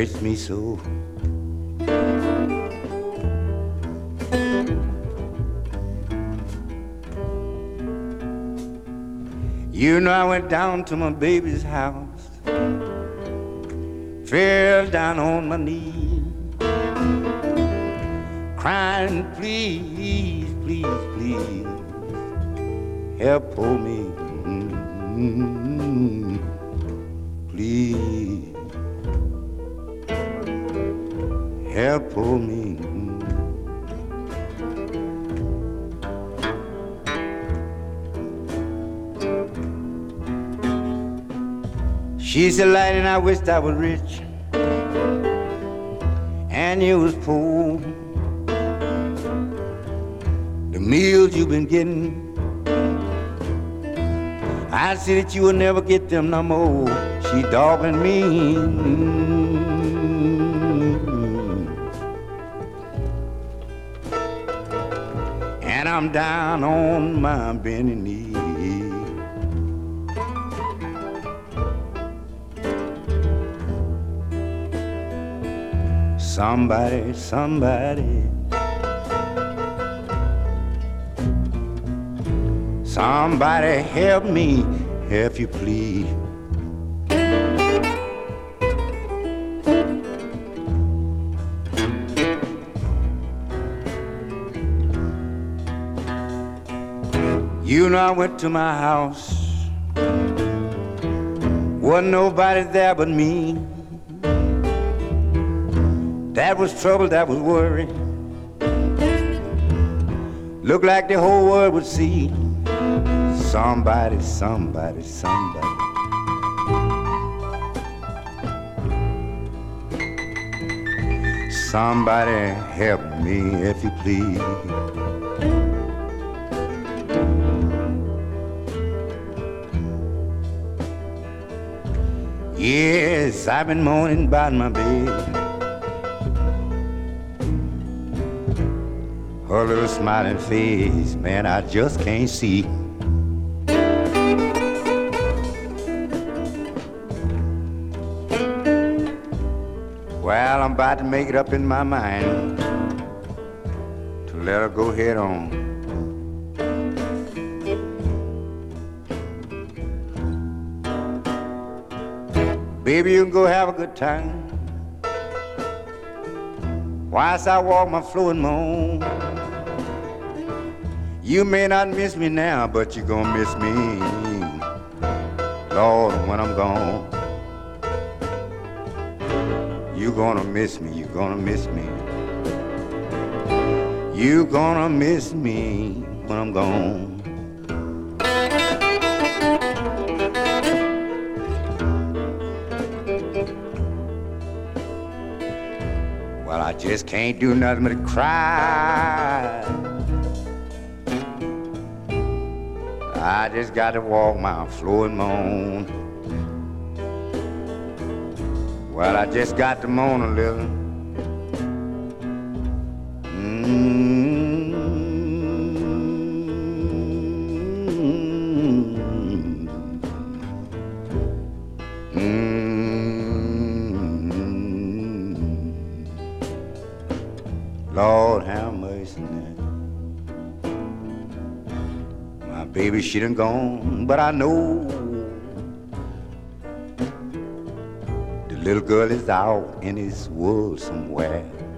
hurts me so. You know I went down to my baby's house, fell down on my knees, crying, please, please, please, help pull me, please, help pull me. She said, Lighten, I wished I was rich and you was poor. The meals you've been getting, I see that you will never get them no more. She dogging me. And I'm down on my bending knee. Somebody, somebody, somebody help me, if you please. You know I went to my house, wasn't nobody there but me. That was trouble, that was worry. Looked like the whole world would see. Somebody, somebody, somebody, somebody help me, if you please. Yes, I've been moaning about my baby, her little smiling face, man, I just can't see. Well, I'm about to make it up in my mind to let her go head on. Baby, you can go have a good time whilst I walk my floor and moan. You may not miss me now, but you're gonna miss me, Lord, when I'm gone. You're gonna miss me, you're gonna miss me. You're gonna miss me when I'm gone. Well, I just can't do nothing but cry. I just got to walk my floor and moan. Well, I just got to moan a little. Lord have mercy now. My baby, she done gone, but I know the little girl is out in this world somewhere.